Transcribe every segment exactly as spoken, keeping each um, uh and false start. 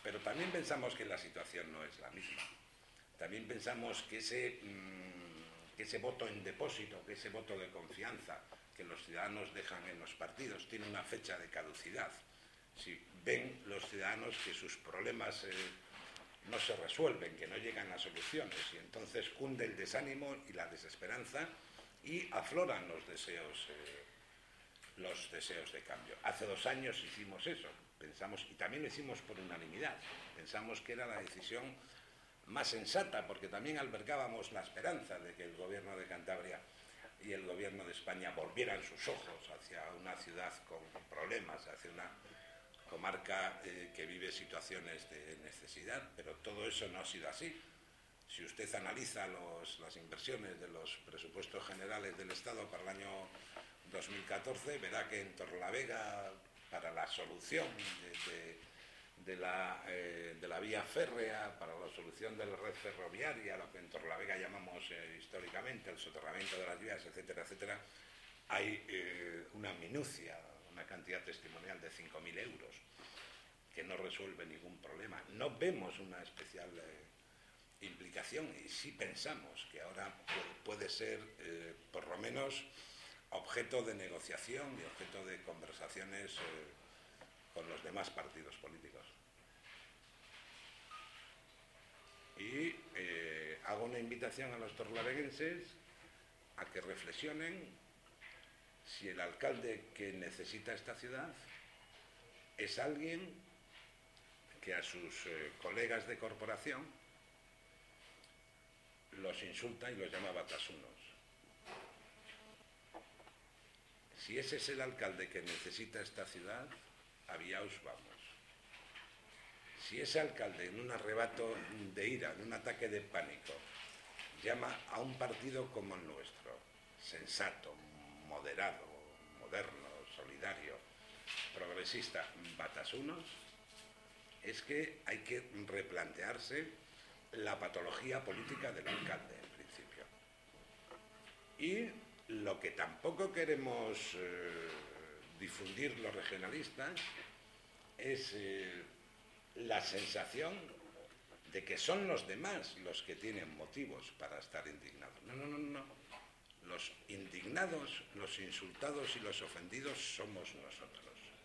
pero también pensamos que la situación no es la misma. También pensamos que ese, mmm, que ese voto en depósito, que ese voto de confianza que los ciudadanos dejan en los partidos tiene una fecha de caducidad. Si ven los ciudadanos que sus problemas eh, no se resuelven, que no llegan a soluciones, y entonces cunde el desánimo y la desesperanza y afloran los deseos, eh, los deseos de cambio. Hace dos años hicimos eso, pensamos, y también lo hicimos por unanimidad, pensamos que era la decisión más sensata, porque también albergábamos la esperanza de que el Gobierno de Cantabria y el Gobierno de España volvieran sus ojos hacia una ciudad con problemas, hacia una comarca eh, que vive situaciones de necesidad, pero todo eso no ha sido así. Si usted analiza los, las inversiones de los presupuestos generales del Estado para el año dos mil catorce, verá que en Torrelavega, para la solución de, de, de, la, eh, de la vía férrea, para la solución de la red ferroviaria, lo que en Torrelavega llamamos eh, históricamente el soterramiento de las vías, etcétera, etcétera, hay eh, una minucia, una cantidad testimonial de cinco mil euros, que no resuelve ningún problema. No vemos una especial eh, implicación y sí pensamos que ahora puede, puede ser, eh, por lo menos, objeto de negociación y objeto de conversaciones eh, con los demás partidos políticos. Y eh, hago una invitación a los torrelavegüenses a que reflexionen si el alcalde que necesita esta ciudad es alguien que a sus eh, colegas de corporación los insulta y los llama batasunos. Si ese es el alcalde que necesita esta ciudad, aviaos vamos. Si ese alcalde, en un arrebato de ira, en un ataque de pánico, llama a un partido como el nuestro, sensato, moderado, moderno, solidario, progresista, batasunos, es que hay que replantearse la patología política del alcalde, en principio. Y lo que tampoco queremos eh, difundir los regionalistas es eh, la sensación de que son los demás los que tienen motivos para estar indignados. No, no, no, no. Los indignados, los insultados y los ofendidos somos nosotros.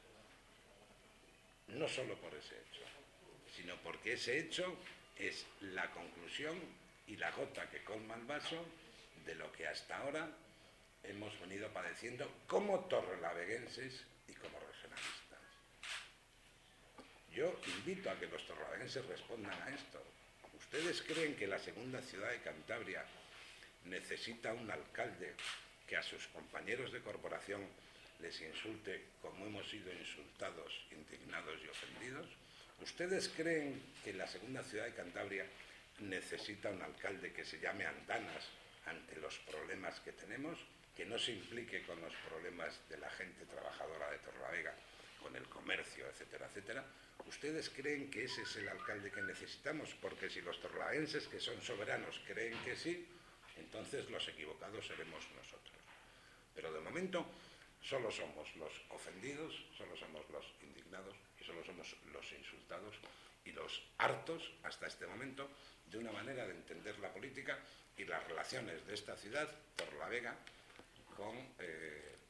No solo por ese hecho, sino porque ese hecho es la conclusión y la gota que colma el vaso de lo que hasta ahora hemos venido padeciendo como torrelavegüenses y como regionalistas. Yo invito a que los torrelavegüenses respondan a esto. ¿Ustedes creen que la segunda ciudad de Cantabria necesita un alcalde que a sus compañeros de corporación les insulte como hemos sido insultados, indignados y ofendidos? ¿Ustedes creen que la segunda ciudad de Cantabria necesita un alcalde que se llame andanas ante los problemas que tenemos, que no se implique con los problemas de la gente trabajadora de Torrelavega, con el comercio, etcétera, etcétera? ¿Ustedes creen que ese es el alcalde que necesitamos? Porque si los torrelavegüenses, que son soberanos, creen que sí, entonces los equivocados seremos nosotros. Pero de momento solo somos los ofendidos, solo somos los indignados y solo somos los insultados y los hartos, hasta este momento, de una manera de entender la política y las relaciones de esta ciudad, Torrelavega, con eh,